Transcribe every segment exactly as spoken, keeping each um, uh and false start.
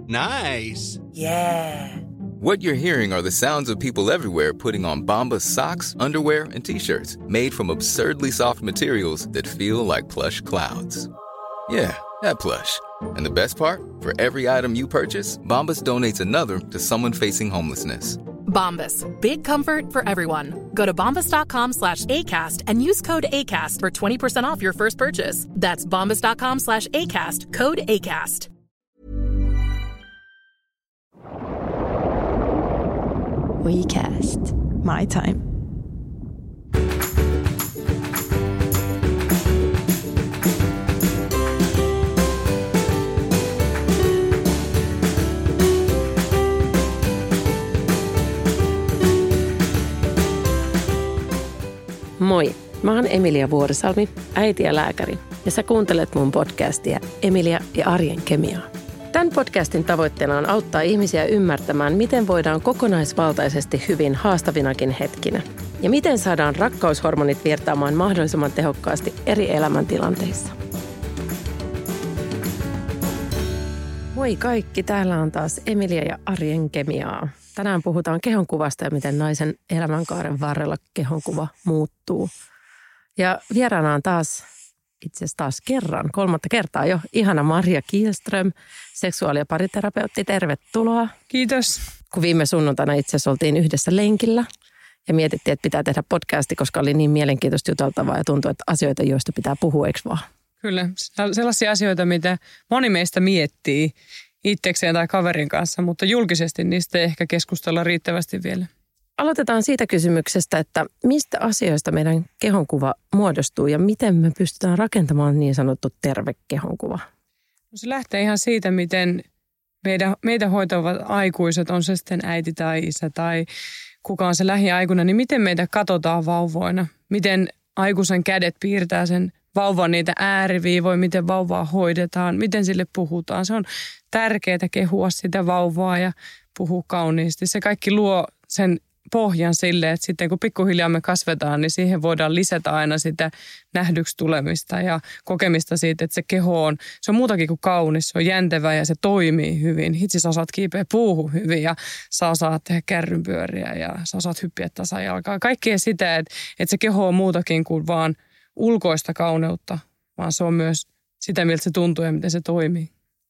Nice. Yeah. What you're hearing are the sounds of people everywhere putting on Bombas socks, underwear, and T-shirts made from absurdly soft materials that feel like plush clouds. Yeah, that plush. And the best part? For every item you purchase, Bombas donates another to someone facing homelessness. Bombas. Big comfort for everyone. Go to bombas.com slash ACAST and use code ACAST for twenty percent off your first purchase. That's bombas.com slash ACAST. Code ACAST. WeCast. My time. Moi, mä oon Emilia Vuorisalmi, äiti ja lääkäri, ja sä kuuntelet mun podcastia Emilia ja arjen kemiaa. Tämän podcastin tavoitteena on auttaa ihmisiä ymmärtämään, miten voidaan kokonaisvaltaisesti hyvin haastavinakin hetkinä, ja miten saadaan rakkaushormonit virtaamaan mahdollisimman tehokkaasti eri elämäntilanteissa. Moi kaikki, täällä on taas Emilia ja arjen kemiaa. Tänään puhutaan kehonkuvasta ja miten naisen elämänkaaren varrella kehonkuva muuttuu. Ja vieraana on taas, itse asiassa taas kerran, kolmatta kertaa jo, ihana Marja Kihlström, seksuaali- ja pariterapeutti. Tervetuloa. Kiitos. Kun viime sunnuntaina itse asiassa oltiin yhdessä lenkillä ja mietittiin, että pitää tehdä podcasti, koska oli niin mielenkiintoista juteltavaa ja tuntui, että asioita, joista pitää puhua, eikö vaan? Kyllä, sellaisia asioita, mitä moni meistä miettii itsekseen tai kaverin kanssa, mutta julkisesti niistä ei ehkä keskustella riittävästi vielä. Aloitetaan siitä kysymyksestä, että mistä asioista meidän kehonkuva muodostuu ja miten me pystytään rakentamaan niin sanottu terve kehonkuva? No se lähtee ihan siitä, miten meidän, meitä hoitavat aikuiset, on se sitten äiti tai isä tai kuka on se lähiaikuinen, niin miten meitä katsotaan vauvoina, miten aikuisen kädet piirtää sen vauvan niitä ääriviivoja, miten vauvaa hoidetaan, miten sille puhutaan. Se on tärkeää kehua sitä vauvaa ja puhua kauniisti. Se kaikki luo sen pohjan sille, että sitten kun pikkuhiljaa me kasvetaan, niin siihen voidaan lisätä aina sitä nähdyksi tulemista ja kokemista siitä, että se keho on, se on muutakin kuin kaunis, se on jäntevä ja se toimii hyvin. Hitsi sä osaat kiipeä puuhun hyvin ja sä osaat tehdä kärrynpyöriä ja sä osaat hyppiä tasajalkaa. Kaikkea sitä, että, että se keho on muutakin kuin vaan ulkoista kauneutta, vaan se on myös sitä, miltä se tuntuu ja miten se toimii.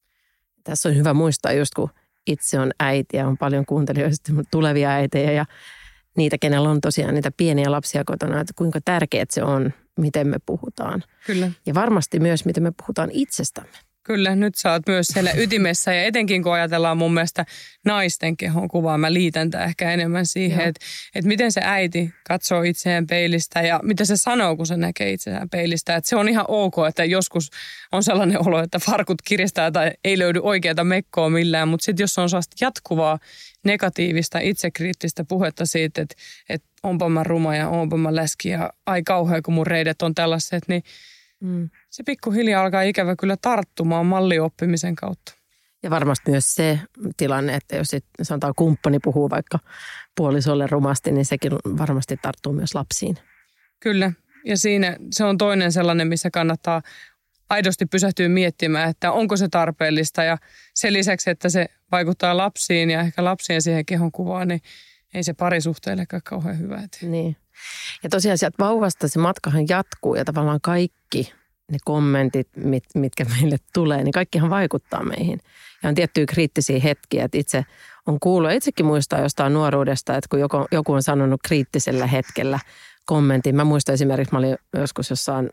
Tässä on hyvä muistaa just, kun itse on äiti ja on paljon kuuntelijoista tulevia äitejä ja niitä, kenellä on tosiaan niitä pieniä lapsia kotona, että kuinka tärkeää se on, miten me puhutaan. Kyllä. Ja varmasti myös, miten me puhutaan itsestämme. Kyllä, nyt sä oot myös siellä ytimessä ja etenkin kun ajatellaan mun mielestä naisten kehon kuvaa, mä liitän tämän ehkä enemmän siihen, että, että miten se äiti katsoo itseään peilistä ja mitä se sanoo, kun se näkee itseään peilistä. Että se on ihan ok, että joskus on sellainen olo, että farkut kiristää tai ei löydy oikeata mekkoa millään, mutta sitten jos on sellaista jatkuvaa negatiivista, itsekriittistä puhetta siitä, että, että onpa mä ruma ja onpa mä läski ja ai kauhea, kun mun reidet on tällaiset, niin Mm. se pikkuhiljaa alkaa ikävä kyllä tarttumaan mallioppimisen kautta. Ja varmasti myös se tilanne, että jos sit, sanotaan kumppani puhuu vaikka puolisolle rumasti, niin sekin varmasti tarttuu myös lapsiin. Kyllä, ja siinä se on toinen sellainen, missä kannattaa aidosti pysähtyä miettimään, että onko se tarpeellista. Ja sen lisäksi, että se vaikuttaa lapsiin ja ehkä lapsien siihen kehonkuvaan, niin ei se parisuhteellekaan kauhean hyvä. Niin. Ja tosiaan sieltä vauvasta se matkahan jatkuu ja tavallaan kaikki ne kommentit, mit, mitkä meille tulee, niin kaikkihan vaikuttaa meihin. Ja on tiettyjä kriittisiä hetkiä, että itse on kuullut, itsekin muistaa jostain nuoruudesta, että kun joku, joku on sanonut kriittisellä hetkellä kommentin. Mä muistan esimerkiksi, mä olin joskus jossain,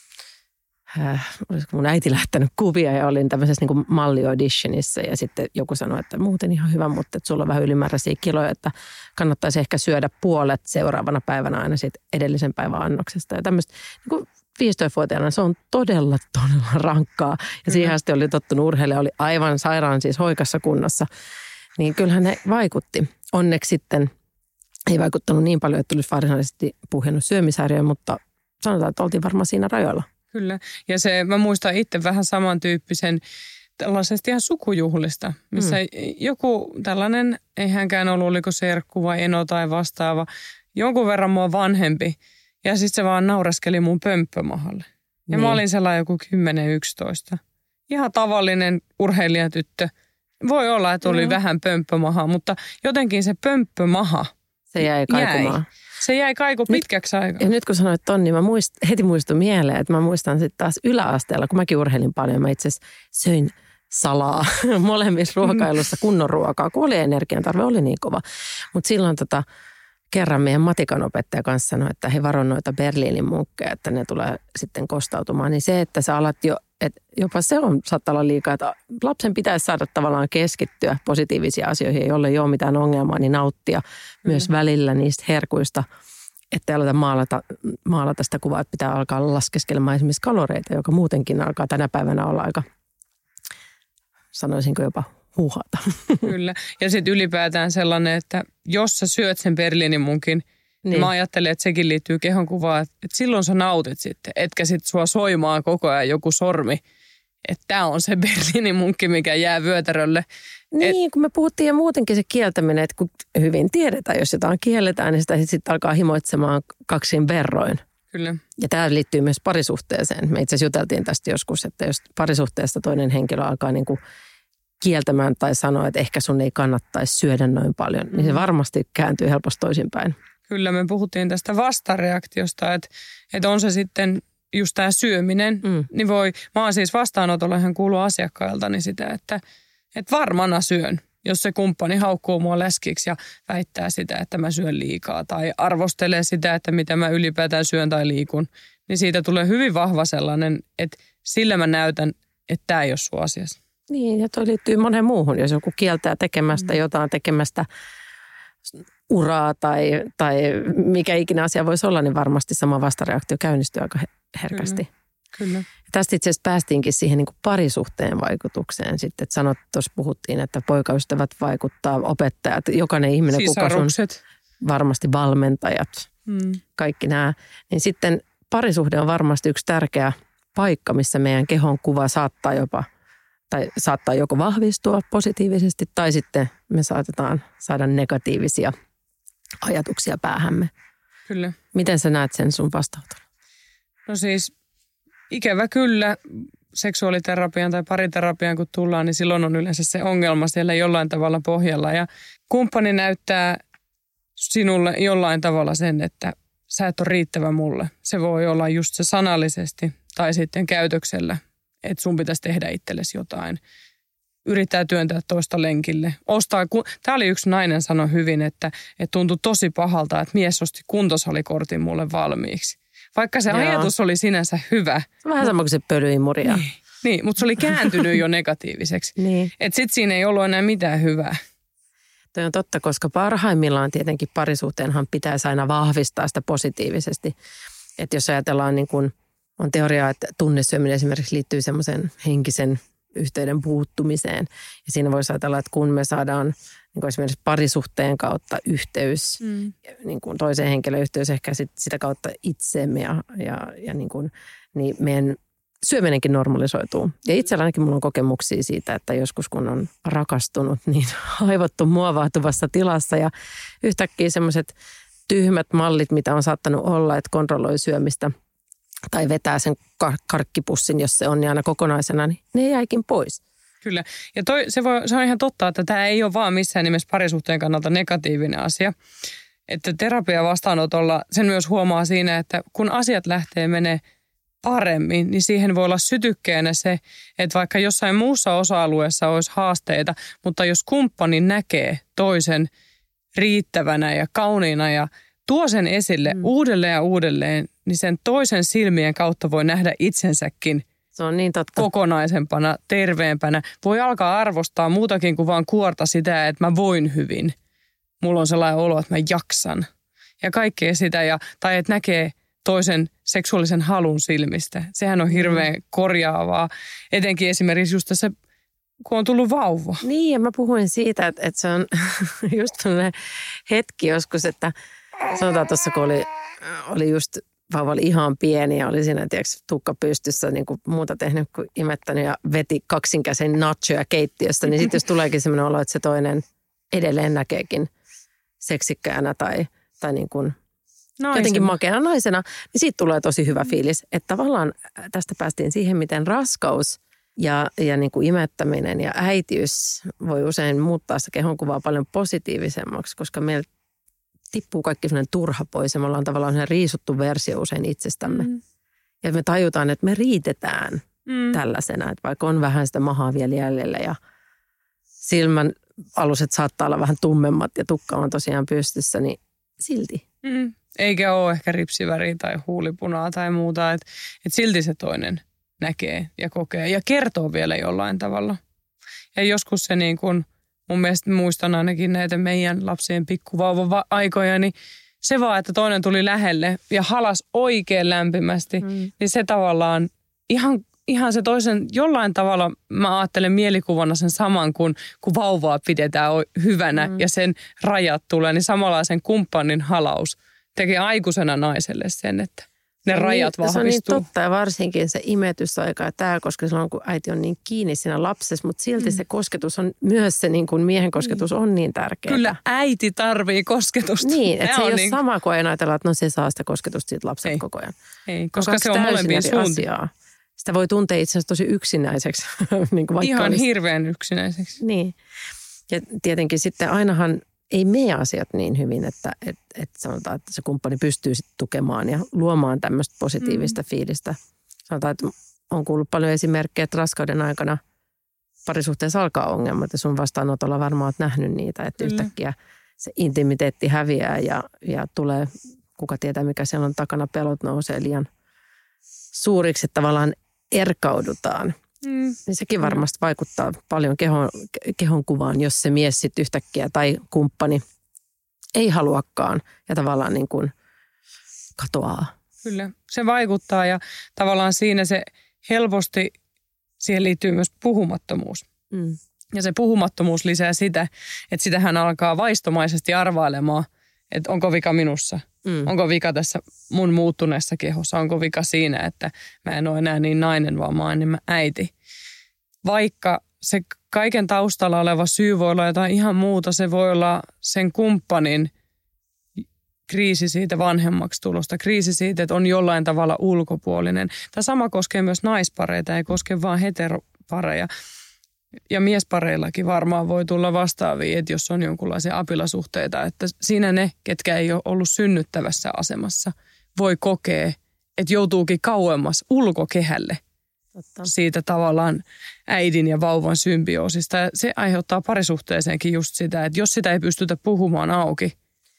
äh, olisiko mun äiti lähtenyt kuvia ja olin tämmöisessä niin kuin malli-auditionissa ja sitten joku sanoi, että muuten ihan hyvä, mutta että sulla on vähän ylimääräisiä kiloja, että kannattaisi ehkä syödä puolet seuraavana päivänä aina siitä edellisen päivän annoksesta ja tämmöistä niin kuin viisitoistavuotiaana se on todella, todella rankkaa ja siihen asti oli tottunut urheilija, oli aivan sairaan siis hoikassa kunnossa, niin kyllähän ne vaikutti. Onneksi sitten ei vaikuttanut niin paljon, että tulisi varsinaisesti puhjennut syömishäiriö, mutta sanotaan, että oltiin varmaan siinä rajoilla. Kyllä. Ja se, mä muistan itse vähän samantyyppisen tällaisesta ihan sukujuhlista, missä mm. joku tällainen, ei hänkään ollut, oliko serkku vai eno tai vastaava, jonkun verran mua vanhempi. Ja sitten se vaan naureskeli mun pömppömahalle. Ja niin. Mä olin sellainen joku kymmenen yksitoista. Ihan tavallinen urheilijatyttö. Voi olla, että oli no. vähän pömppömahaa, mutta jotenkin se pömppömaha se jäi kaikumaan. Jäi. Se jäi kaiku pitkäksi aikaa. Ja nyt kun sanoit ton, niin mä muist, heti muistun mieleen, että mä muistan sitten taas yläasteella, kun mäkin urheilin paljon, mä itse asiassa söin salaa molemmissa ruokailussa kunnon ruokaa, kun oli energiantarve, oli niin kova. Mutta silloin tota, kerran meidän matikan opettaja kanssa sanoi, että he varon noita Berliinin munkkeja, että ne tulee sitten kostautumaan. Niin se, että sä alat jo, että jopa se on, saattaa olla liikaa, että lapsen pitäisi saada tavallaan keskittyä positiivisiin asioihin, jolle ei ole mitään ongelmaa, niin nauttia mm. myös välillä niistä herkuista, että ei aleta maalata, maalata sitä kuvaa, että pitää alkaa laskeskelemaan esimerkiksi kaloreita, joka muutenkin alkaa tänä päivänä olla aika, sanoisinko jopa huuhata. Kyllä. Ja sitten ylipäätään sellainen, että jos sä syöt sen Berliinin munkin, niin mä ajattelen, että sekin liittyy kehonkuvaan, että, että silloin sä nautit sitten, etkä sitten sua soimaa koko ajan joku sormi, että tämä on se Berliinin munkki, mikä jää vyötärölle. Niin, Et, kun me puhuttiin ja muutenkin se kieltäminen, että kun hyvin tiedetään, jos jotain kielletään, niin sitä sitten alkaa himoitsemaan kaksin verroin. Kyllä. Ja tämä liittyy myös parisuhteeseen. Me itse asiassa juteltiin tästä joskus, että jos parisuhteesta toinen henkilö alkaa niin kuin kieltämään tai sanoa, että ehkä sun ei kannattaisi syödä noin paljon, mm. niin se varmasti kääntyy helposti toisinpäin. Kyllä, me puhuttiin tästä vastareaktiosta, että, että on se sitten just tämä syöminen, mm. niin voi, mä oon siis vastaanotolla ihan kuullut asiakkailtani sitä, että, että varmana syön, jos se kumppani haukkuu mua läskiksi ja väittää sitä, että mä syön liikaa tai arvostelee sitä, että mitä mä ylipäätään syön tai liikun, niin siitä tulee hyvin vahva sellainen, että sillä mä näytän, että tämä ei ole sun asiassa. Niin, ja toi liittyy moneen muuhun, jos joku kieltää tekemästä mm. jotain tekemästä uraa tai, tai mikä ikinä asia voisi olla, niin varmasti sama vastareaktio käynnistyy aika herkästi. Kyllä. Kyllä. Tästä itse asiassa päästiinkin siihen niin kuin parisuhteen vaikutukseen sitten, että sanot, tuossa puhuttiin, että poikaystävät vaikuttaa, opettajat, jokainen ihminen, kuka sun varmasti valmentajat, mm. kaikki nämä. Niin sitten parisuhde on varmasti yksi tärkeä paikka, missä meidän kehon kuva saattaa jopa, tai saattaa joko vahvistua positiivisesti, tai sitten me saatetaan saada negatiivisia ajatuksia päähämme. Kyllä. Miten sä näet sen sun vastaanotolla? No siis ikävä kyllä seksuaaliterapian tai pariterapian kun tullaan, niin silloin on yleensä se ongelma siellä jollain tavalla pohjalla. Ja kumppani näyttää sinulle jollain tavalla sen, että sä et ole riittävä mulle. Se voi olla just se sanallisesti tai sitten käytöksellä, että sun pitäisi tehdä itsellesi jotain. Yrittää työntää toista lenkille. Ostaa, tämä oli yksi nainen sanoi hyvin, että, että tuntui tosi pahalta, että mies osti kuntosalikortin mulle valmiiksi. Vaikka se Joo. ajatus oli sinänsä hyvä. Vähän sama kuin se pölyimuria. Niin, niin, mutta se oli kääntynyt jo negatiiviseksi. Niin. Että sitten siinä ei ollut enää mitään hyvää. Toi on totta, koska parhaimmillaan tietenkin parisuhteenhan pitäisi aina vahvistaa sitä positiivisesti. Että jos ajatellaan niin kuin on teoriaa, että tunnesyöminen esimerkiksi liittyy semmoisen henkisen yhteyden puuttumiseen. Ja siinä voisi ajatella, että kun me saadaan niin kuin esimerkiksi parisuhteen kautta yhteys, mm. niin kuin toiseen henkilön yhteys, ehkä sit, sitä kautta itseemme ja, ja, ja niin kuin, niin meidän syöminenkin normalisoituu. Ja itsellänikin mulla on kokemuksia siitä, että joskus kun on rakastunut, niin aivot on muovautuvassa tilassa ja yhtäkkiä semmoiset tyhmät mallit, mitä on saattanut olla, että kontrolloi syömistä tai vetää sen karkkipussin, jos se on niin aina kokonaisena, niin ne jäikin pois. Kyllä. Ja toi, se, voi, se on ihan totta, että tämä ei ole vaan missään nimessä parisuhteen kannalta negatiivinen asia. Että terapia vastaanotolla sen myös huomaa siinä, että kun asiat lähtee menee paremmin, niin siihen voi olla sytykkeenä se, että vaikka jossain muussa osa-alueessa olisi haasteita, mutta jos kumppani näkee toisen riittävänä ja kauniina ja tuo sen esille mm. uudelleen ja uudelleen, niin sen toisen silmien kautta voi nähdä itsensäkin se on niin totta. Kokonaisempana, terveempänä. Voi alkaa arvostaa muutakin kuin vaan kuorta sitä, että mä voin hyvin. Mulla on sellainen olo, että mä jaksan. Ja kaikkea sitä, ja, tai että näkee toisen seksuaalisen halun silmistä. Sehän on hirveän mm. korjaavaa, etenkin esimerkiksi just tässä, kun on tullut vauva. Niin, ja mä puhuin siitä, että, että se on just sellainen hetki joskus, että sanotaan tuossa, kun oli, oli just vauva oli ihan pieni ja oli siinä, tiedätkö, tukka pystyssä niin kuin muuta tehnyt kuin imettänyt ja veti kaksinkäisen nachoja keittiöstä, niin sitten jos tuleekin sellainen olo, että se toinen edelleen näkeekin seksikkäänä tai, tai niin kuin jotenkin makeana naisena, niin siitä tulee tosi hyvä fiilis. Että tavallaan tästä päästiin siihen, miten raskaus Ja, ja niin kuin imettäminen ja äitiys voi usein muuttaa sitä kehonkuvaa paljon positiivisemmaksi, koska meillä tippuu kaikki sellainen turha pois ja me ollaan tavallaan sellainen riisuttu versio usein itsestämme. Mm. Ja me tajutaan, että me riitetään mm. tällaisena, että vaikka on vähän sitä mahaa vielä jäljellä ja silmän aluset saattaa olla vähän tummemmat ja tukka on tosiaan pystyssä, niin silti. Mm. Eikä ole ehkä ripsiväriä tai huulipunaa tai muuta, että et silti se toinen näkee ja kokee ja kertoo vielä jollain tavalla. Ja joskus se niin kuin, mun mielestä muistan ainakin näitä meidän lapsien pikkuvauva-aikoja, niin se vaan, että toinen tuli lähelle ja halas oikein lämpimästi, mm. niin se tavallaan ihan, ihan se toisen jollain tavalla, mä ajattelen mielikuvana sen saman, kun, kun vauvaa pidetään hyvänä mm. ja sen rajat tulee, niin samalla sen kumppanin halaus tekee aikuisena naiselle sen, että ne ja rajat niin, vahvistuu. Se on niin totta ja varsinkin se imetysaika ja tämä, koska silloin kun äiti on niin kiinni siinä lapsessa, mutta silti mm. se kosketus on, myös se niin kuin miehen kosketus on niin tärkeä. Kyllä äiti tarvii kosketusta. Niin, että se ei ole niin... sama kuin aina ajatella, että no se saa sitä kosketusta siitä lapset ei. koko ajan. Ei, koska se on molempien suuntiin. Sitä voi tuntea itse asiassa tosi yksinäiseksi. niin kuin vaikka Ihan olisi... hirveän yksinäiseksi. Niin. Ja tietenkin sitten ainahan ei mene asiat niin hyvin, että, että, että sanotaan, että se kumppani pystyy sitten tukemaan ja luomaan tämmöistä positiivista mm. fiilistä. Sanotaan, että on kuullut paljon esimerkkejä, että raskauden aikana parisuhteessa alkaa ongelmat ja sun vastaanotolla varmaan olet nähnyt niitä, että mm. yhtäkkiä se intimiteetti häviää ja, ja tulee, kuka tietää mikä siellä on takana, pelot nousee liian suuriksi, että tavallaan erkaudutaan. Mm. Niin sekin varmasti vaikuttaa paljon kehon, kehon kuvaan, jos se mies sitten yhtäkkiä tai kumppani ei haluakaan ja tavallaan niin kuin katoaa. Kyllä, se vaikuttaa ja tavallaan siinä se helposti, siihen liittyy myös puhumattomuus. Mm. Ja se puhumattomuus lisää sitä, että sitä hän alkaa vaistomaisesti arvailemaan, että onko vika minussa. Mm. Onko vika tässä mun muuttuneessa kehossa? Onko vika siinä, että mä en ole enää niin nainen, vaan mä oon enemmän äiti? Vaikka se kaiken taustalla oleva syy voi olla jotain ihan muuta, se voi olla sen kumppanin kriisi siitä vanhemmaksi tulosta, kriisi siitä, että on jollain tavalla ulkopuolinen. Tämä sama koskee myös naispareita, ei koske vaan heteropareja. Ja miespareillakin varmaan voi tulla vastaavia, että jos on jonkunlaisia apilasuhteita, että siinä ne, ketkä ei ole ollut synnyttävässä asemassa, voi kokea, että joutuukin kauemmas ulkokehälle Totta. siitä tavallaan äidin ja vauvan symbioosista. Ja se aiheuttaa parisuhteeseenkin just sitä, että jos sitä ei pystytä puhumaan auki.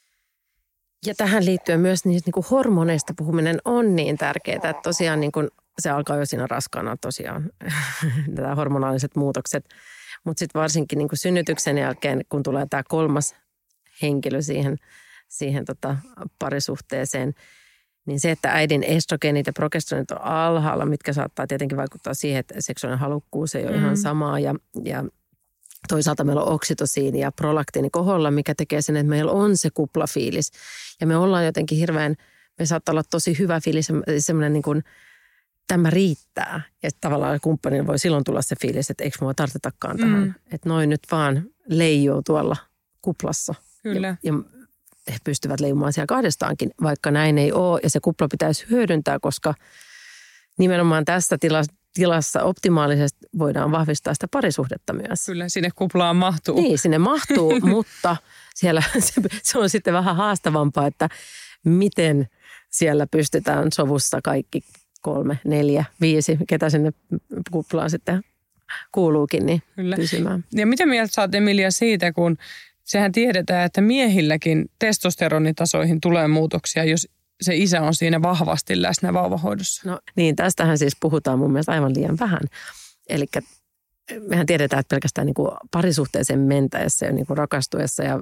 Ja tähän liittyen myös niistä niin kuin hormoneista puhuminen on niin tärkeää, että tosiaan niin kuin se alkaa jo siinä raskaana tosiaan, nämä hormonaaliset muutokset. Mutta sitten varsinkin niin kuin synnytyksen jälkeen, kun tulee tämä kolmas henkilö siihen, siihen tota parisuhteeseen, niin se, että äidin estrogeenit ja progesteronit on alhaalla, mitkä saattaa tietenkin vaikuttaa siihen, että seksuaalinen halukkuus ei ole mm. ihan samaa. Ja, ja toisaalta meillä on oksitosiini ja prolaktiini koholla, mikä tekee sen, että meillä on se kuplafiilis. Ja me ollaan jotenkin hirveän, me saattaa olla tosi hyvä fiilis, semmoinen niin kuin tämä riittää. Ja tavallaan kumppanille voi silloin tulla se fiilis, että eikö mua tarvitakaan tähän. Mm. Että noin nyt vaan leijuu tuolla kuplassa. Kyllä. Ja, ja he pystyvät leijumaan siellä kahdestaankin, vaikka näin ei ole. Ja se kupla pitäisi hyödyntää, koska nimenomaan tässä tilassa, tilassa optimaalisesti voidaan vahvistaa sitä parisuhdetta myös. Kyllä, sinne kuplaan mahtuu. Niin, sinne mahtuu, mutta siellä se, se on sitten vähän haastavampaa, että miten siellä pystytään sovussa kaikki kolme, neljä, viisi, ketä sinne kuplaan sitten kuuluukin, niin Kyllä. pysymään. Ja mitä mieltä sä oot, Emilia, siitä, kun sehän tiedetään, että miehilläkin testosteronitasoihin tulee muutoksia, jos se isä on siinä vahvasti läsnä vauvahoidossa? No niin, tästähän siis puhutaan mun mielestä aivan liian vähän. Eli mehän tiedetään, että pelkästään niin kuin parisuhteeseen mentäessä ja niin kuin rakastuessa ja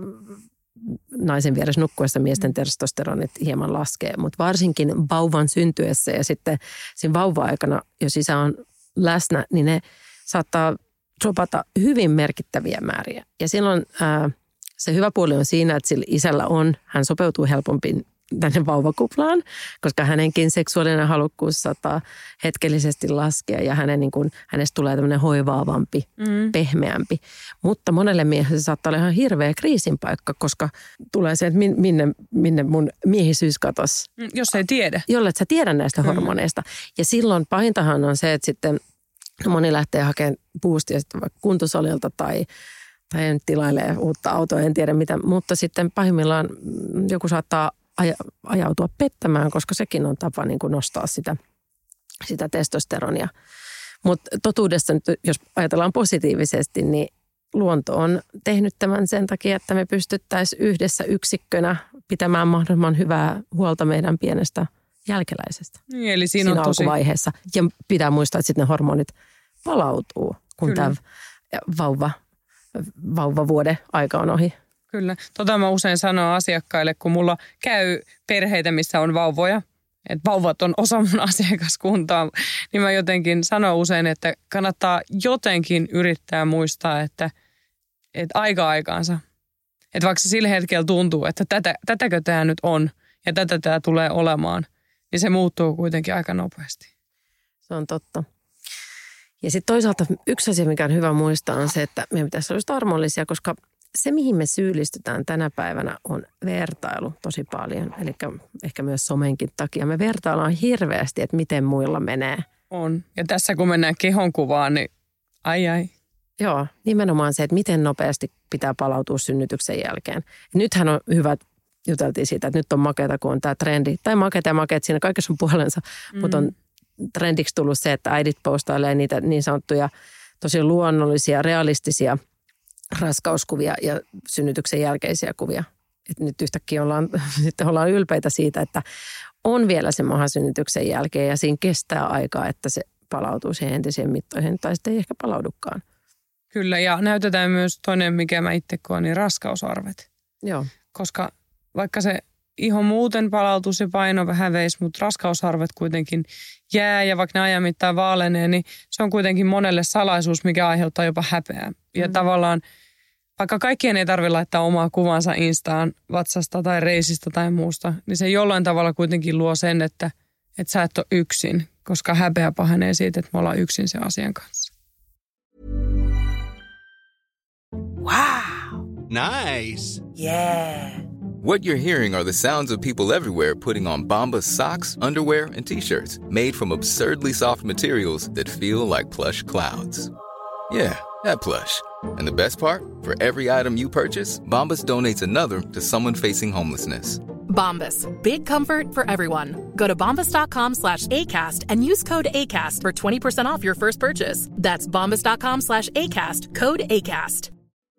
naisen vieressä nukkuessa miesten testosteronit hieman laskee, mutta varsinkin vauvan syntyessä ja sitten siinä vauva-aikana, jos isä on läsnä, niin ne saattaa dropata hyvin merkittäviä määriä. Ja silloin ää, se hyvä puoli on siinä, että sillä isällä on, hän sopeutuu helpommin tänne vauvakuplaan, koska hänenkin seksuaalinen halukkuus saattaa hetkellisesti laskea ja hänen, niin kuin, hänestä tulee tämmöinen hoivaavampi, mm. pehmeämpi. Mutta monelle miehelle se saattaa olla ihan hirveä kriisin paikka, koska tulee se, että minne, minne mun miehisyys katosi. Jos ei tiedä. Jolle et sä tiedä näistä mm. hormoneista. Ja silloin pahintahan on se, että sitten Moni lähtee hakemaan boostia sitten vaikka kuntosalilta tai, tai nyt tilailee uutta autoa, en tiedä mitä. Mutta sitten pahimmillaan joku saattaa aja, ajautua pettämään, koska sekin on tapa niin kuin nostaa sitä, sitä testosteronia. Mutta totuudessa nyt, jos ajatellaan positiivisesti, niin luonto on tehnyt tämän sen takia, että me pystyttäisiin yhdessä yksikkönä pitämään mahdollisimman hyvää huolta meidän pienestä jälkeläisestä. Niin, eli siinä, siinä on tosi... alkuvaiheessa. Ja pitää muistaa, että sitten ne hormonit palautuu, kun Kyllä. tämä vauva, vauvavuoden aika on ohi. Kyllä. Tota mä usein sanon asiakkaille, kun mulla käy perheitä, missä on vauvoja, että vauvat on osa mun asiakaskuntaa, niin mä jotenkin sanon usein, että kannattaa jotenkin yrittää muistaa, että, että aika aikaansa. Että vaikka se sillä hetkellä tuntuu, että tätä, tätäkö tämä nyt on ja tätä tämä tulee olemaan, niin se muuttuu kuitenkin aika nopeasti. Se on totta. Ja sitten toisaalta yksi asia, mikä on hyvä muistaa, on se, että meidän pitäisi olla just armollisia, koska se, mihin me syyllistytään tänä päivänä, on vertailu tosi paljon. Eli ehkä myös somenkin takia. Me vertaillaan hirveästi, että miten muilla menee. On. Ja tässä kun mennään kehonkuvaan, niin ai ai. Joo, nimenomaan se, että miten nopeasti pitää palautua synnytyksen jälkeen. Nythän on hyvä, juteltiin siitä, että nyt on makeata, kun on tämä trendi. Tai makeata ja makeat, siinä kaikessa on puolensa, mm. mutta on trendiksi tullut se, että äidit postailee niitä niin sanottuja tosi luonnollisia, realistisia raskauskuvia ja synnytyksen jälkeisiä kuvia. Et nyt yhtäkkiä ollaan, sitten ollaan ylpeitä siitä, että on vielä se maha synnytyksen jälkeen ja siinä kestää aikaa, että se palautuu siihen entisiin mittoihin tai sitten ei ehkä palaudukaan. Kyllä, ja näytetään myös toinen, mikä mä itse koen, niin raskausarvet. Joo. Koska vaikka se iho muuten palautuu, se paino vähän veisi, mutta raskausarvet kuitenkin jää ja vaikka ne ajan mittaan vaalenee, niin se on kuitenkin monelle salaisuus, mikä aiheuttaa jopa häpeää. Ja mm. tavallaan, vaikka kaikkien ei tarvitse laittaa omaa kuvansa Instaan vatsasta tai reisistä tai muusta, niin se jollain tavalla kuitenkin luo sen, että, että sä et ole yksin, koska häpeä pahenee siitä, että me ollaan yksin sen asian kanssa. Wow. Nice. Yeah. What you're hearing are the sounds of people everywhere putting on Bombas socks, underwear, and T-shirts made from absurdly soft materials that feel like plush clouds. Yeah, that plush. And the best part? For every item you purchase, Bombas donates another to someone facing homelessness. Bombas. Big comfort for everyone. Go to bombas.com slash ACAST and use code ACAST for twenty percent off your first purchase. That's bombas.com slash ACAST. Code ACAST.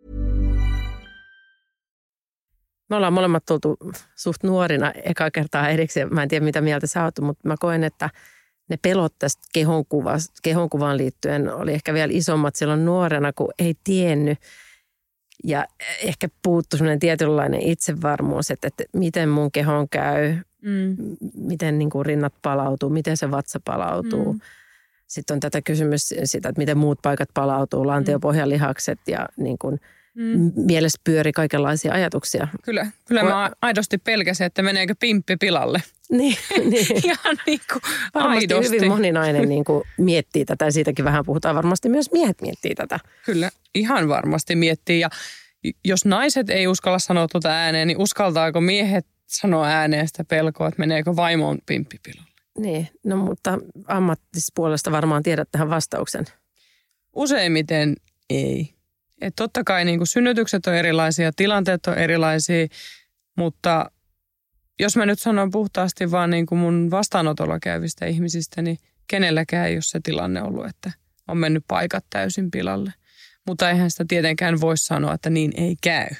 Me ollaan molemmat tultu suht nuorina eka kertaa erikseen. Mä en tiedä, mitä mieltä sä oot, mutta mä koen, että ne pelot tästä kehonkuvaan liittyen oli ehkä vielä isommat silloin nuorena, kun ei tiennyt. Ja ehkä puuttu semmoinen tietynlainen itsevarmuus, että, että miten mun kehon käy, mm. miten niin kuin rinnat palautuu, miten se vatsa palautuu. Mm. Sitten on tätä kysymys sitä, että miten muut paikat palautuu, lantiopohjalihakset ja niin kuin Mm. mielessä pyöri kaikenlaisia ajatuksia. Kyllä, kyllä Ko- mä aidosti pelkäsin, että meneekö pimppi pilalle. Niin, niin. Ihan niin kuin varmasti aidosti. Hyvin moni nainen niin kuin miettii tätä ja siitäkin vähän puhutaan. Varmasti myös miehet miettii tätä. Kyllä, ihan varmasti miettii. Ja jos naiset ei uskalla sanoa tuota ääneen, niin uskaltaako miehet sanoa ääneen sitä pelkoa, että meneekö vaimoon pimppi pilalle? Niin, no mutta ammattispuolesta varmaan tiedät tähän vastauksen. Useimmiten ei. Että totta kai niin kuin synnytykset on erilaisia, tilanteet on erilaisia, mutta jos mä nyt sanon puhtaasti vaan niin kuin mun vastaanotolla käyvistä ihmisistä, niin kenelläkään ei ole se tilanne ollut, että on mennyt paikat täysin pilalle. Mutta eihän sitä tietenkään voi sanoa, että niin ei käy.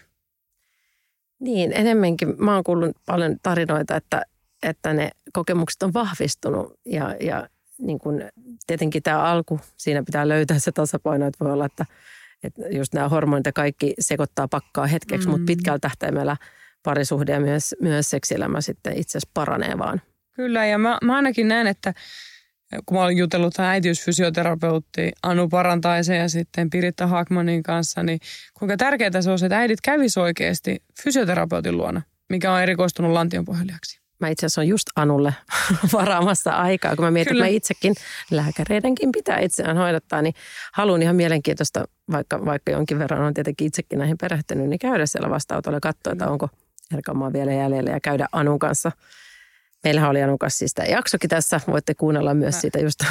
Niin, enemmänkin mä oon kuullut paljon tarinoita, että, että ne kokemukset on vahvistunut ja, ja niin kuin tietenkin tämä alku, siinä pitää löytää se tasapaino, että voi olla, että Että just nämä hormonit ja kaikki sekoittaa pakkaa hetkeksi, mm. mutta pitkällä tähtäimellä parisuhde ja myös, myös seksielämä sitten itse asiassa paranee vaan. Kyllä, ja mä, mä ainakin näen, että kun mä olen jutellut tämän äitiysfysioterapeutti Anu Parantaisen ja sitten Piritta Haakmanin kanssa, niin kuinka tärkeää se on, että äidit kävisi oikeasti fysioterapeutin luona, mikä on erikoistunut lantionpohjalihaksiin. Mä itse asiassa on just Anulle varaamassa aikaa, kun mä mietin, Kyllä. että mä itsekin lääkäreidenkin pitää itseään hoidattaa, niin haluan ihan mielenkiintoista, vaikka, vaikka jonkin verran on tietenkin itsekin näihin perehtynyt, niin käydä siellä vastaanotolla ja katsoa, että onko Erkamaa vielä jäljellä ja käydä Anun kanssa Meillähän oli Anukas siis tämä jaksokin tässä. Voitte kuunnella myös mä, siitä just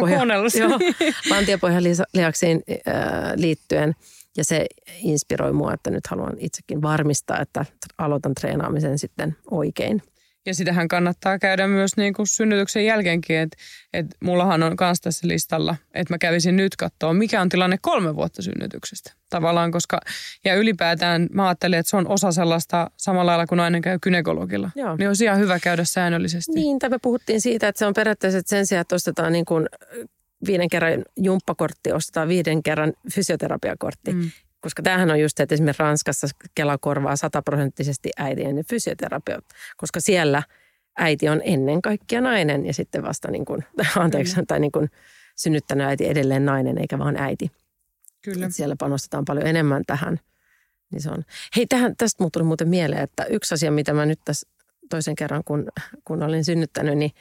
lantiopohjalihaksiin äh, liittyen. Ja se inspiroi mua, että nyt haluan itsekin varmistaa, että aloitan treenaamisen sitten oikein. Ja sitähän kannattaa käydä myös niin kuin synnytyksen jälkeenkin, että, että mullahan on myös tässä listalla, että mä kävisin nyt katsoa, mikä on tilanne kolme vuotta synnytyksestä. Tavallaan, koska, ja ylipäätään mä ajattelin, että se on osa sellaista samalla lailla kuin nainen käy gynekologilla. Joo. Niin olisi ihan hyvä käydä säännöllisesti. Niin, tai me puhuttiin siitä, että se on periaatteessa että sen sijaan, että ostetaan niin kuin viiden kerran jumppakortti, ostetaan viiden kerran fysioterapiakortti. Mm. Koska tämähän on just, että esimerkiksi Ranskassa Kela korvaa sataprosenttisesti äitien ja fysioterapiot, koska siellä äiti on ennen kaikkea nainen ja sitten vasta niin kuin, anteeksi, mm. tai niin kuin synnyttänyt äiti edelleen nainen eikä vaan äiti. Kyllä. Että siellä panostetaan paljon enemmän tähän. Niin se on. Hei, tähän, tästä muu tuli muuten mieleen, että yksi asia, mitä mä nyt tässä toisen kerran, kun, kun olin synnyttänyt, niin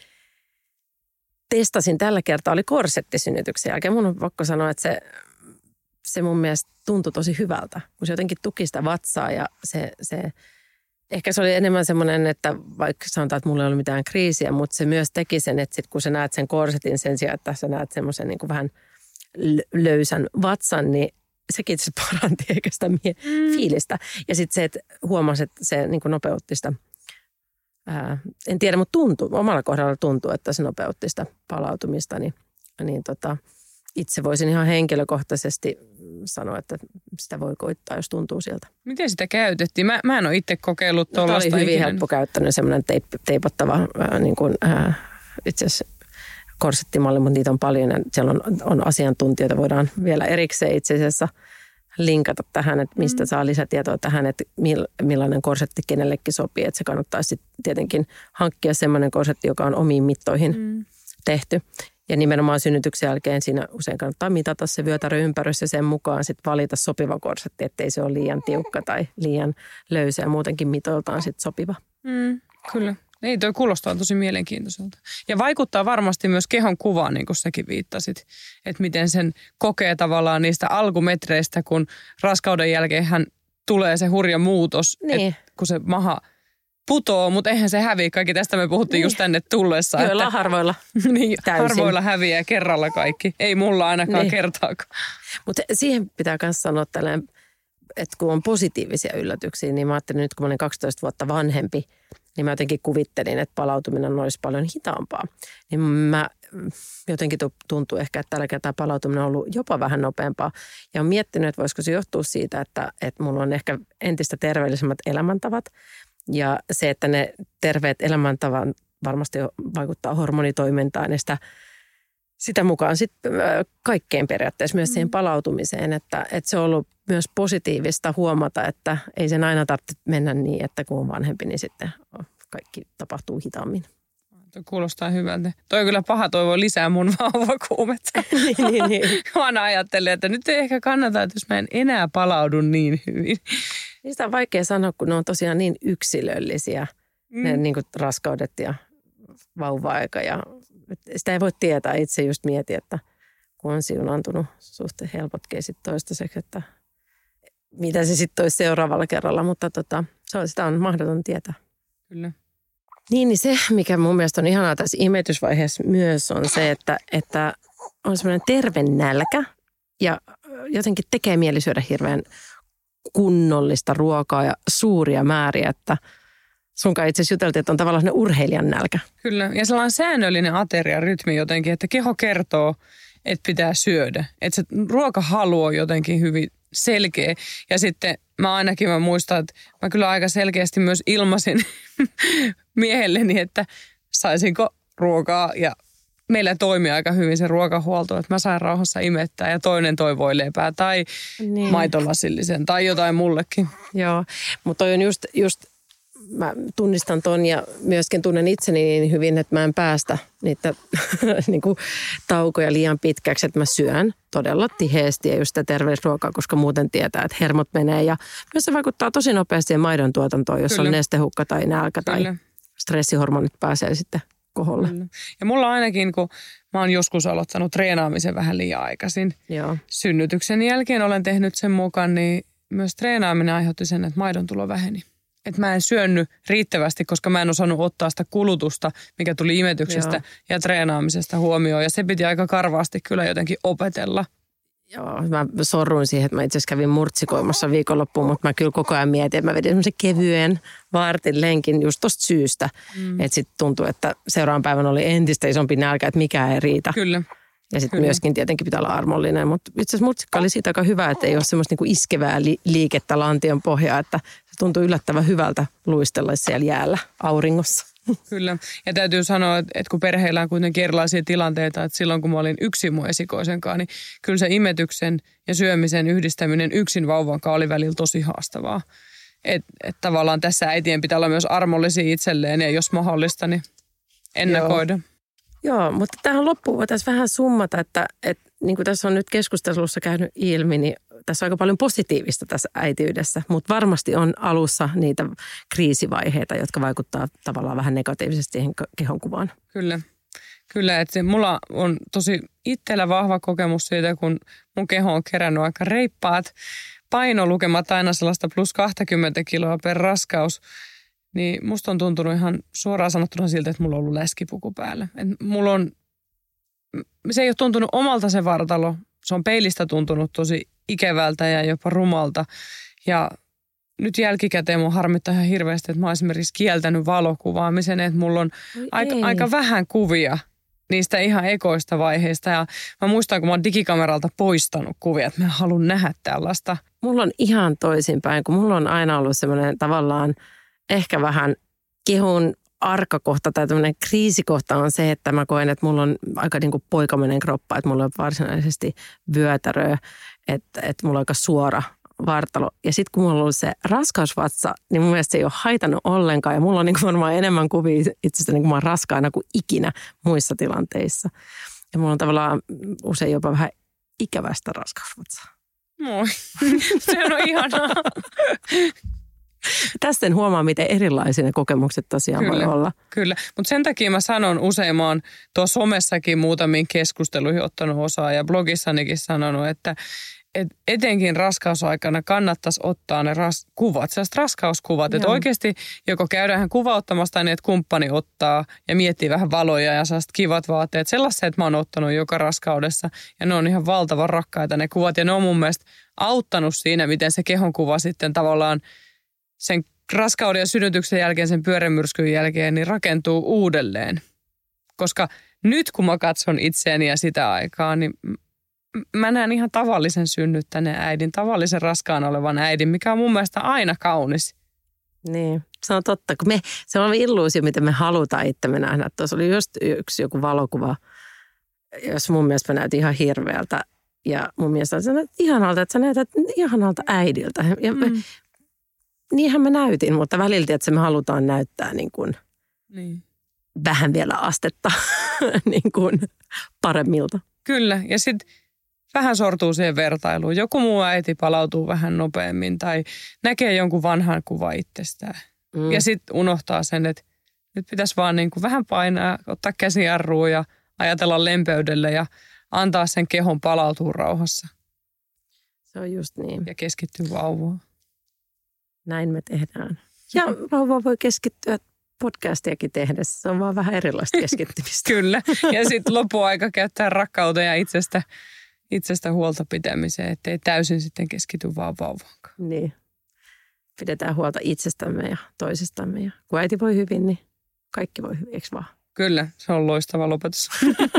testasin tällä kertaa, oli korsettisynnytyksen jälkeen. Mun on pakko sanoa, että se... Se mun mielestä tuntui tosi hyvältä, kun se jotenkin tuki sitä vatsaa ja se, se ehkä se oli enemmän semmoinen, että vaikka sanotaan, että mulla ei ollut mitään kriisiä, mutta se myös teki sen, että sit kun sä näet sen korsetin sen sijaan, että sä näet semmoisen niin kuin vähän löysän vatsan, niin sekin se paranti eikä sitä mie- mm. fiilistä. Ja sitten se, että huomasi, että se niin kuin nopeutti sitä, ää, en tiedä, mutta tuntuu, omalla kohdalla tuntuu, että se nopeutti sitä palautumista, niin, niin tota... Itse voisin ihan henkilökohtaisesti sanoa, että sitä voi koittaa, jos tuntuu siltä. Miten sitä käytettiin? Mä, mä en ole itse kokeillut tuollaista. Tämä oli hyvin ikinä. helppo käyttänyt, semmoinen teip, teipattava äh, niin kuin, äh, itse asiassa korsettimalli, mutta niitä on paljon. Ja siellä on, on asiantuntijoita, voidaan vielä erikseen itse asiassa linkata tähän, että mistä mm. saa lisätietoa tähän, että millainen korsetti kenellekin sopii. Että se kannattaisi tietenkin hankkia semmoinen korsetti, joka on omiin mittoihin mm. tehty. Ja nimenomaan synnytyksen jälkeen siinä usein kannattaa mitata se vyötäröympärys ja sen mukaan sitten valita sopiva korsetti, ettei se ole liian tiukka tai liian löysä ja muutenkin mitoiltaan sitten sopiva. Mm, kyllä. Ei, toi kuulostaa tosi mielenkiintoiselta. Ja vaikuttaa varmasti myös kehon kuvaan, niin kuin säkin viittasit, että miten sen kokee tavallaan niistä alkumetreistä, kun raskauden jälkeenhän tulee se hurja muutos, niin. että kun se maha putoo, mutta eihän se häviä. Kaikki tästä me puhuttiin niin. just tänne tullessa. Joilla että, harvoilla niin, harvoilla häviää kerralla kaikki. Ei mulla ainakaan niin. kertaakaan. Mutta siihen pitää myös sanoa tällainen, että kun on positiivisia yllätyksiä, niin mä ajattelin nyt kun mä olin kaksitoista vuotta vanhempi, niin mä jotenkin kuvittelin, että palautuminen olisi paljon hitaampaa. Niin mä jotenkin tuntuu ehkä, että tällä kertaa palautuminen on ollut jopa vähän nopeampaa. Ja olen miettinyt, että voisiko se johtua siitä, että, että mulla on ehkä entistä terveellisemmät elämäntavat. Ja se, että ne terveet elämäntavat varmasti vaikuttaa hormonitoimintaan ja sitä, sitä mukaan sitten kaikkeen periaatteessa myös siihen palautumiseen. Että, että se on ollut myös positiivista huomata, että ei sen aina tarvitse mennä niin, että kun on vanhempi, niin sitten kaikki tapahtuu hitaammin. Tuo kuulostaa hyvältä. Toi kyllä paha toivo lisää mun vauvakuumetta. niin, niin, niin. Mä aina ajattelin, että nyt ei ehkä kannata, että jos mä en enää palaudu niin hyvin. Niistä on vaikea sanoa, kun ne on tosiaan niin yksilöllisiä, mm. ne niin kuin raskaudet ja vauva-aika. Ja sitä ei voi tietää. Itse just mieti, että kun on siunantunut suhteen helpot keisit toistaiseksi, että mitä se sitten olisi seuraavalla kerralla. Mutta tota, se on, sitä on mahdoton tietää. Kyllä. Niin, niin se, mikä mun mielestä on ihanaa tässä imetysvaiheessa myös, on se, että, että on semmoinen terve nälkä ja jotenkin tekee mieli syödä hirveän kunnollista ruokaa ja suuria määriä, että sunkaan itse asiassa juteltiin, että on tavallaan sellainen urheilijan nälkä. Kyllä, ja sellainen säännöllinen ateriarytmi jotenkin, että keho kertoo, että pitää syödä. Että se ruokahalu on jotenkin hyvin selkeä. Ja sitten mä ainakin mä muistan, että mä kyllä aika selkeästi myös ilmasin miehelleni, että saisinko ruokaa ja meillä toimii aika hyvin se ruokahuolto, että mä sain rauhassa imettää ja toinen toi voileipää tai niin. maitolasillisen tai jotain mullekin. Joo, mutta toi on just, just, mä tunnistan ton ja myöskin tunnen itseni niin hyvin, että mä en päästä niitä niin kuin taukoja liian pitkäksi, että mä syön todella tiheesti ja just sitä terveysruokaa, koska muuten tietää, että hermot menee ja myös se vaikuttaa tosi nopeasti maidon tuotantoon, jos Kyllä. on nestehukka tai nälkä Kyllä. tai stressihormonit pääsee sitten koholle. Kyllä. Ja mulla ainakin, kun mä oon joskus aloittanut treenaamisen vähän liian aikaisin. Joo. Synnytyksen jälkeen olen tehnyt sen mukaan, niin myös treenaaminen aiheutti sen, että maidon tulo väheni. että mä en syönyt riittävästi, koska mä en osannut ottaa sitä kulutusta, mikä tuli imetyksestä Joo. ja treenaamisesta huomioon. Ja se piti aika karvaasti kyllä jotenkin opetella. Joo, mä sorruin siihen, että mä itse asiassa kävin murtsikoimassa viikonloppuun, mutta mä kyllä koko ajan mietin, että mä vedin semmoisen kevyen vartin lenkin just tosta syystä. Mm. Että sitten tuntui, että seuraavan päivän oli entistä isompi nälkä, että mikään ei riitä. Kyllä. Ja sitten myöskin tietenkin pitää olla armollinen, mutta itse asiassa murtsikka oli siitä aika hyvä, että ei ole semmoista niinku iskevää li- liikettä lantion pohjaa, että se tuntui yllättävän hyvältä luistella siellä jäällä auringossa. Kyllä. Ja täytyy sanoa, että kun perheillä on kuitenkin erilaisia tilanteita, että silloin kun mä olin yksin mun esikoisenkaan, niin kyllä se imetyksen ja syömisen yhdistäminen yksin vauvankaan oli välillä tosi haastavaa. Että et tavallaan tässä äitien pitää olla myös armollisia itselleen ja jos mahdollista, niin ennakoida. Joo. Joo, mutta tähän loppuun voitaisiin vähän summata, että, että niin kuin tässä on nyt keskustelussa käynyt ilmi, niin tässä on aika paljon positiivista tässä äitiydessä, mutta varmasti on alussa niitä kriisivaiheita, jotka vaikuttaa tavallaan vähän negatiivisesti siihen kehonkuvaan. Kyllä, kyllä, että mulla on tosi itsellä vahva kokemus siitä, kun mun keho on kerännyt aika reippaat painolukemat aina sellaista plus kaksikymmentä kiloa per raskaus. Niin musta on tuntunut ihan suoraan sanottuna siltä, että mulla on ollut läskipuku päällä. Et mulla on, se ei ole tuntunut omalta se vartalo. Se on peilistä tuntunut tosi ikävältä ja jopa rumalta. Ja nyt jälkikäteen mun harmittaa ihan hirveästi, että mä oon esimerkiksi kieltänyt valokuvaamisen, että mulla on aika, aika vähän kuvia niistä ihan ekoista vaiheista. Ja mä muistan, kun mä oon digikameralta poistanut kuvia, että mä en halua nähdä tällaista. Mulla on ihan toisinpäin, kun mulla on aina ollut semmoinen tavallaan ehkä vähän kehon arkakohta tai tämmöinen kriisikohta on se, että mä koen, että mulla on aika niin kuin poikaminen kroppa, että mulla on varsinaisesti vyötäröä, että, että mulla on aika suora vartalo. Ja sitten kun mulla on ollut se raskausvatsa, niin mun mielestä se ei ole haitannut ollenkaan ja mulla on niin kuin varmaan enemmän kuvia itsestä niin kuin mä oon raskaana kuin ikinä muissa tilanteissa. Ja mulla on tavallaan usein jopa vähän ikävästä raskausvatsaa. Moi, se on ihanaa. Tästä en huomaa, miten erilaisia ne kokemukset tosiaan kyllä, voi olla. Kyllä, mutta sen takia mä sanon usein, mä oon tuossa somessakin muutamiin keskusteluihin ottanut osaa ja blogissanikin sanonut, että et etenkin raskausaikana kannattaisi ottaa ne ras- kuvat, sellaiset raskauskuvat. Että oikeasti joko käydään kuvauttamasta niin, että kumppani ottaa ja miettii vähän valoja ja sellaiset kivat vaatteet. Sellaiset mä oon ottanut joka raskaudessa ja ne on ihan valtavan rakkaita ne kuvat ja ne on mun mielestä auttanut siinä, miten se kehonkuva sitten tavallaan sen raskauden ja synnytyksen jälkeen, sen pyörämyrskyn jälkeen, niin rakentuu uudelleen. Koska nyt kun mä katson itseäni ja sitä aikaa, niin mä näen ihan tavallisen synnyttäneen äidin, tavallisen raskaan olevan äidin, mikä on mun mielestä aina kaunis. Niin, se on totta. Kun me, se on illuusio, miten me halutaan itsemme nähdä. Tuossa oli just yksi joku valokuva, jos mun mielestä mä näytin ihan hirveältä. Ja mun mielestä sä näytät ihanalta, että sä näytät ihanalta äidiltä. Ja mm. me, niinhän mä näytin, mutta välillä, että me halutaan näyttää niin kuin niin. vähän vielä astetta niin kuin paremmilta. Kyllä, ja sitten vähän sortuu siihen vertailuun. Joku muu äiti palautuu vähän nopeammin tai näkee jonkun vanhan kuvan itsestään. Mm. Ja sitten unohtaa sen, että nyt pitäisi vaan niin kuin vähän painaa, ottaa käsijarruun ja ajatella lempeydelle ja antaa sen kehon palautua rauhassa. Se on just niin. Ja keskittyä vauvaan. Näin me tehdään. Ja vauva voi keskittyä podcastiakin tehdessä. Se on vaan vähän erilaista keskittymistä. Kyllä. Ja sitten lopuaika käyttää rakkauteen ja itsestä, itsestä huolta pitämiseen, ettei täysin sitten keskity vaan vauvaankaan. Niin. Pidetään huolta itsestämme ja toisistamme. Ja kun äiti voi hyvin, niin kaikki voi hyvin, eikö vaan? Kyllä, se on loistava lopetus.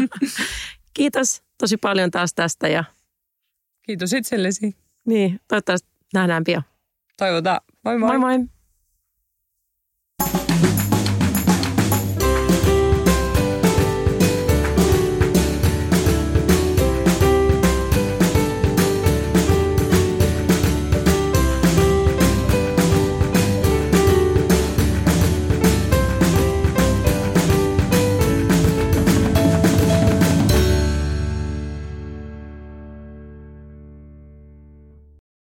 Kiitos tosi paljon taas tästä. Ja kiitos itsellesi. Niin, toivottavasti nähdään pian. Toivotaan. Moi moi. Moi moi.